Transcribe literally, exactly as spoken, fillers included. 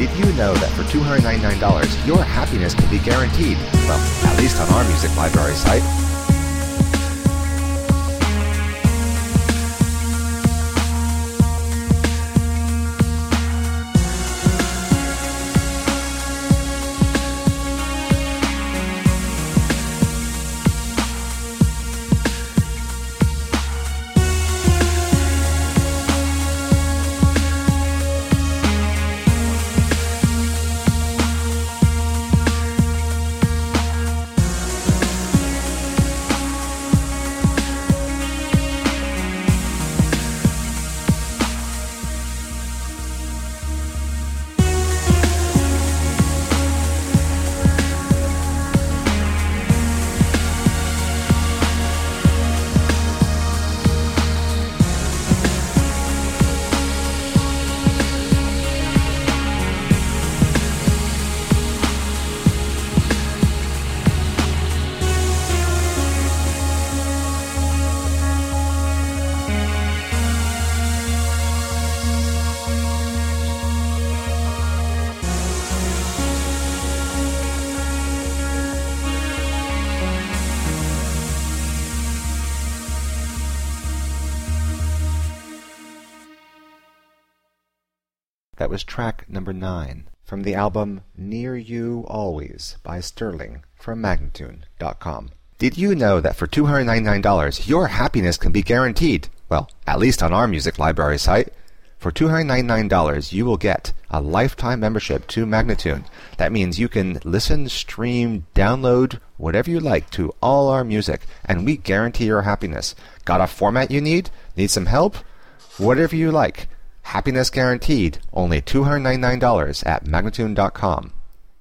Did you know that for two hundred ninety-nine dollars, your happiness can be guaranteed? Well, at least on our music library site. That was track number nine from the album Near You Always by Sterling from Magnatune dot com. Did you know that for two hundred ninety-nine dollars, your happiness can be guaranteed? Well, at least on our music library site. For two hundred ninety-nine dollars, you will get a lifetime membership to Magnatune. That means you can listen, stream, download, whatever you like to all our music, and we guarantee your happiness. Got a format you need? Need some help? Whatever you like. Happiness guaranteed, only two hundred ninety-nine dollars at Magnatune dot com.